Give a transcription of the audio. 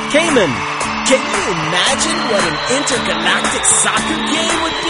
Cayman, can you imagine what an intergalactic soccer game would be?